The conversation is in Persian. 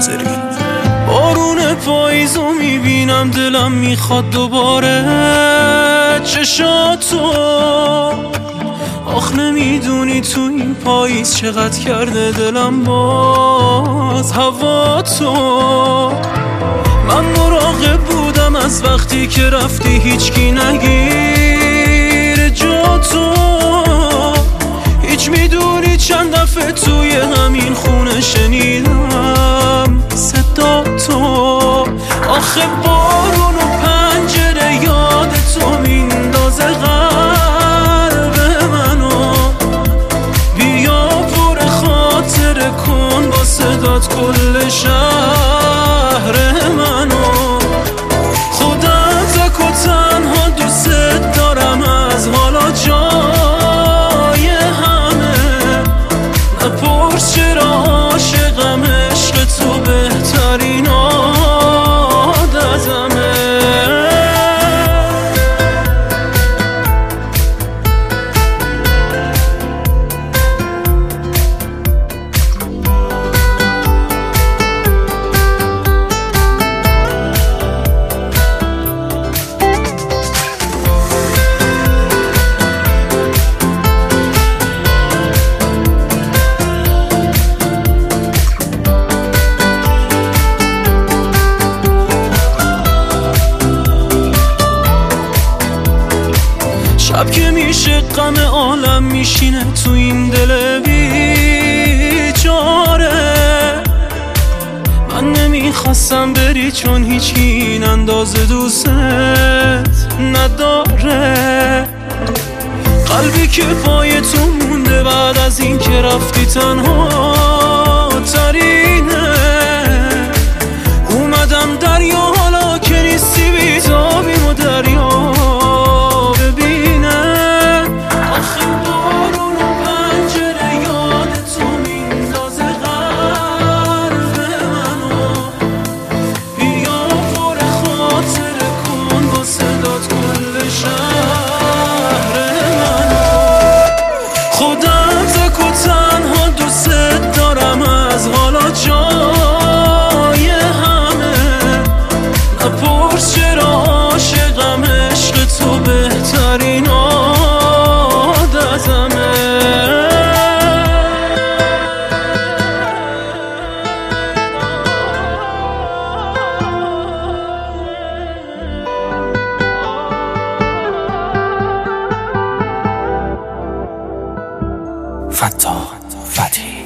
منتظری. بارون پاییزو میبینم دلم میخواد دوباره چشاتو. آخ نمیدونی تو این پاییز چقدر کرده دلم باز هوا تو. من مراقب بودم از وقتی که رفتی هیچکی نگیر جا تو. هیچ میدونی چند دفعه توی همین خونه شنیدم صدا تو. آخه بارون و پنجره یاد تو میندازه قلب منو. بیا پر خاطره کن با صدات کل شهر منو. خودت تک و تنها دوست دارم از حالا جای همه. نپرس چرا عاشقم عشق تو بهترین عادتمه. شب که میشه غم عالم میشینه تو این دل بیچاره. من نمیخواستم بری چون هیچی این اندازه دوست نداره. قلبی که پای تو مونده بعد از این که رفتی تنها ترینه. اومدم دریا حالا که نیستی بیتابیم و دریا چرا عاشقم عشق تو بهترین عادتمه. فتاح فتحی